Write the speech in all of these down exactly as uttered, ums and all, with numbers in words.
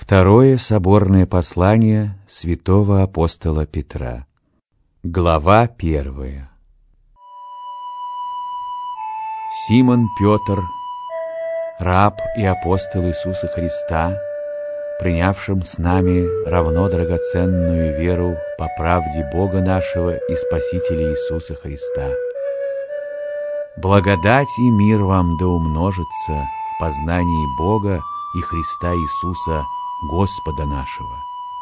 Второе соборное послание святого апостола Петра. Глава первая. Симон Петр, раб и апостол Иисуса Христа, принявшим с нами равно драгоценную веру по правде Бога нашего и Спасителя Иисуса Христа. Благодать и мир вам да умножится в познании Бога и Христа Иисуса, Господа нашего.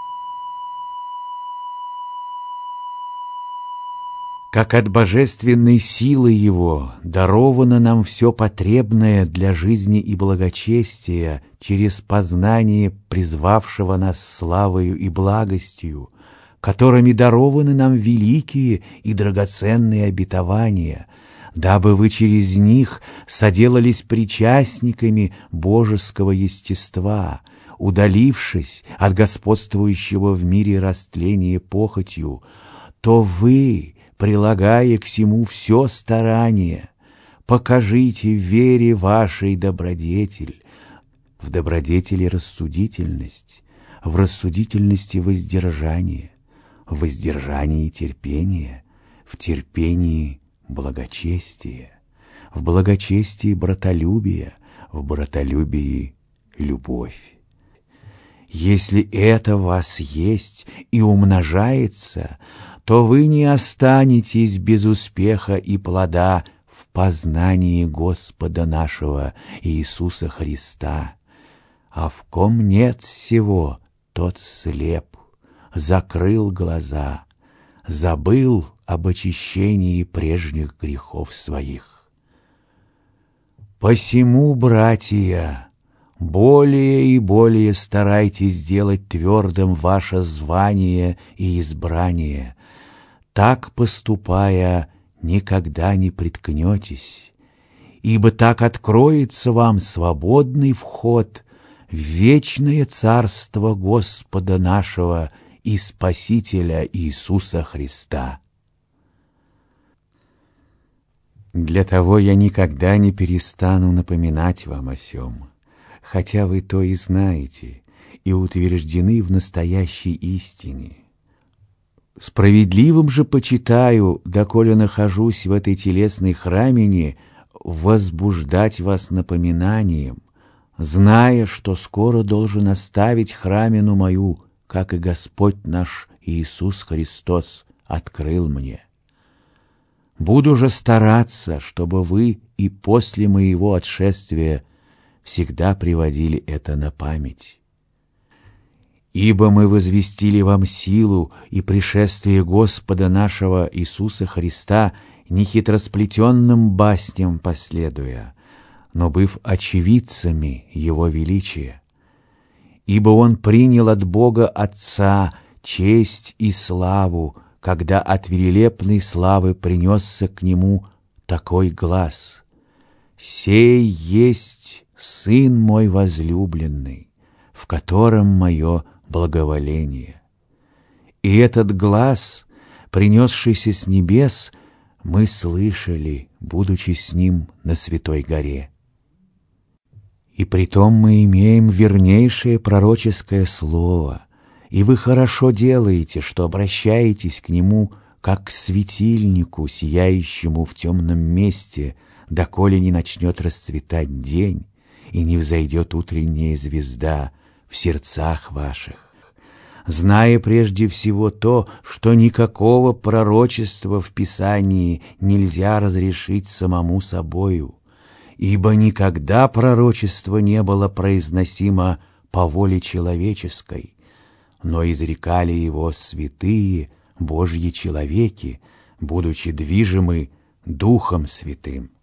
Как от божественной силы Его даровано нам все потребное для жизни и благочестия через познание призвавшего нас славою и благостью, которыми дарованы нам великие и драгоценные обетования, дабы вы через них соделались причастниками божеского естества, удалившись от господствующего в мире растления похотью, то вы, прилагая к сему все старание, покажите в вере вашей добродетель, в добродетели рассудительность, в рассудительности воздержание, в воздержании терпение, в терпении благочестие, в благочестии братолюбие, в братолюбии любовь. Если это в вас есть и умножается, то вы не останетесь без успеха и плода в познании Господа нашего Иисуса Христа. А в ком нет всего, тот слеп, закрыл глаза, забыл об очищении прежних грехов своих. Посему, братья, более и более старайтесь сделать твердым ваше звание и избрание. Так поступая, никогда не приткнетесь, ибо так откроется вам свободный вход в вечное царство Господа нашего и Спасителя Иисуса Христа. Для того я никогда не перестану напоминать вам о сем, хотя вы то и знаете, и утверждены в настоящей истине. Справедливым же почитаю, доколе нахожусь в этой телесной храмине, возбуждать вас напоминанием, зная, что скоро должен оставить храмину мою, как и Господь наш Иисус Христос открыл мне. Буду же стараться, чтобы вы и после моего отшествия всегда приводили это на память. Ибо мы возвестили вам силу и пришествие Господа нашего Иисуса Христа не хитросплетенным басням последуя, но быв очевидцами Его величия. Ибо Он принял от Бога Отца честь и славу, когда от великолепной славы принесся к Нему такой глас: «Сей есть Сын мой возлюбленный, в котором мое благоволение». И этот глас, принесшийся с небес, мы слышали, будучи с Ним на Святой горе. И притом мы имеем вернейшее пророческое слово, и вы хорошо делаете, что обращаетесь к Нему, как к светильнику, сияющему в темном месте, доколе не начнет расцветать день и не взойдет утренняя звезда в сердцах ваших, зная прежде всего то, что никакого пророчества в Писании нельзя разрешить самому собою, ибо никогда пророчество не было произносимо по воле человеческой, но изрекали его святые Божьи человеки, будучи движимы Духом Святым.